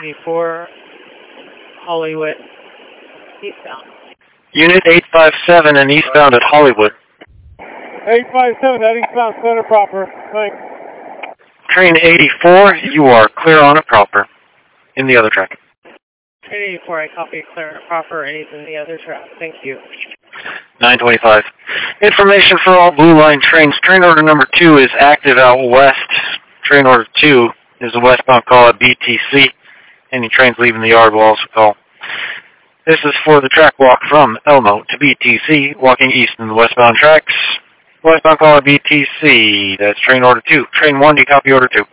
24, Hollywood, eastbound. Unit 857 and eastbound at Hollywood. 857, that eastbound center proper. Thanks. Train 84, you are clear on it proper. In the other track. Train 84, I copy clear and proper, and he's in the other track. Thank you. 925. Information for all Blue Line trains. Train order number 2 is active out west. Train order 2 is a westbound call at BTC. Any trains leaving the yard will also call. This is for the track walk from Elmo to BTC, walking east in the westbound tracks. Westbound call at BTC. That's train order 2. Train 1, do you copy order 2?